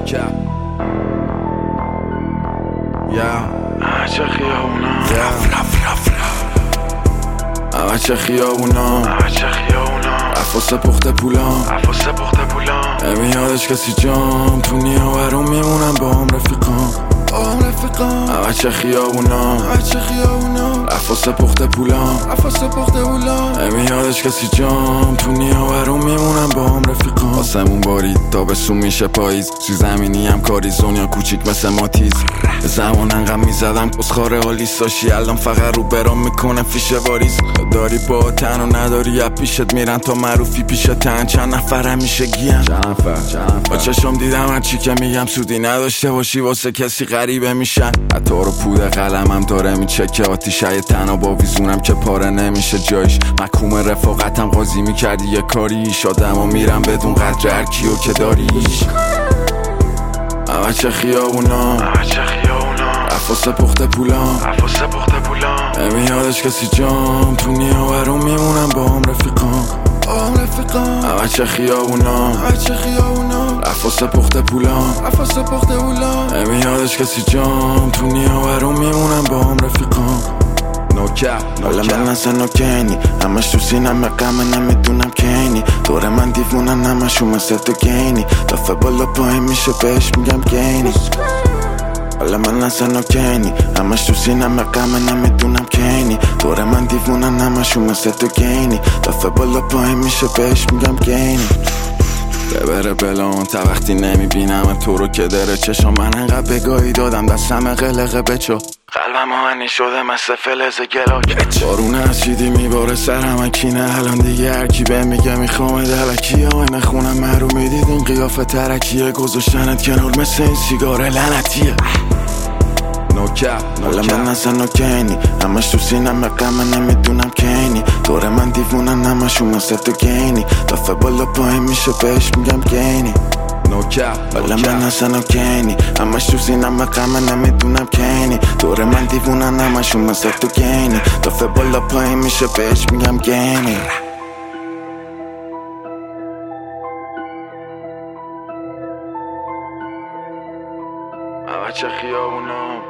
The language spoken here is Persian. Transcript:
نوکر چه خیابونا چه خیابونا عفاس پخته پولان نمیادش کسی جام تو نیاورون میمونم با هم رفیقان چه خیابونا عفاس پخته پولان نمیادش کسی جام تو نیاورون میمونم با هم رفیقان آسمون بارید تابستون میشه پاییز سوی زمینی هم کاری زونیا کوچیک مثل ماتیز زمان انقدر میزدم کسخاره آلیساشی الان فقط رو برام میکنه فیشه واریز داری با تن و نداری از پیشت میرن تا معروفی پیشتن چند نفر میشه گیم با چشم دیدم هرچی که میگم سودی نداشته باشی واسه کسی غریبه میشن حتی رو پود قلمم داره میچکه آتیشه تنها با ویزونم که پاره نمیشه جایش محکوم رفاقتم قاضی میکردی یه کاری شادم و میرم بدون قدر هرکیو که داریش چه خیابونا عفاس پخته پولان نمیادش کسی جام تو نیاورون میمونم با هم رفیقان چه خیابونا عفاس پخته پولان نمیادش کسی جام تو نیاورون میمونم با هم رفیقان حالا من اصلا نوکنی همش تو سینم غمه نمیدونم کینی دور من دیوونن همشون مثل تو گینی دفعه بالا پایین میشه بهش میگم گینی حالا من اصلا نوکنی همش تو سینم غمه نمیدونم کینی دور من دیوونن همشون مثل تو گینی دفعه بالا پایین میشه بهش میگم گینی ببره بلان تا وقتی نمیبینم تو رو که داره چشم من انقدر بگاهی دادم دستم قلقه بچو قلبم آهنی شده مثل فلز گلاک بارون اسیدی میباره سرم کینه الان دیگه هرکی به میگه میخوام دلکی آینه خونم مرو میدید این قیافه ترکیه گذاشتنت کنار مثل این سیگار لعنتیه حالا من اصلا نوکنی همش تو سینم غمه نمیدونم کینی دور من دیوونن همشون مثل تو گینی دفعه بالا پایین میشه بهش میگم گینی حالا من اصلا نوکنی همش تو سینم غمه نمیدونم کینی دور من دیوونن همشون مثل تو گینی دفعه بالا پایین میشه بهش میگم گینی چه خیابونا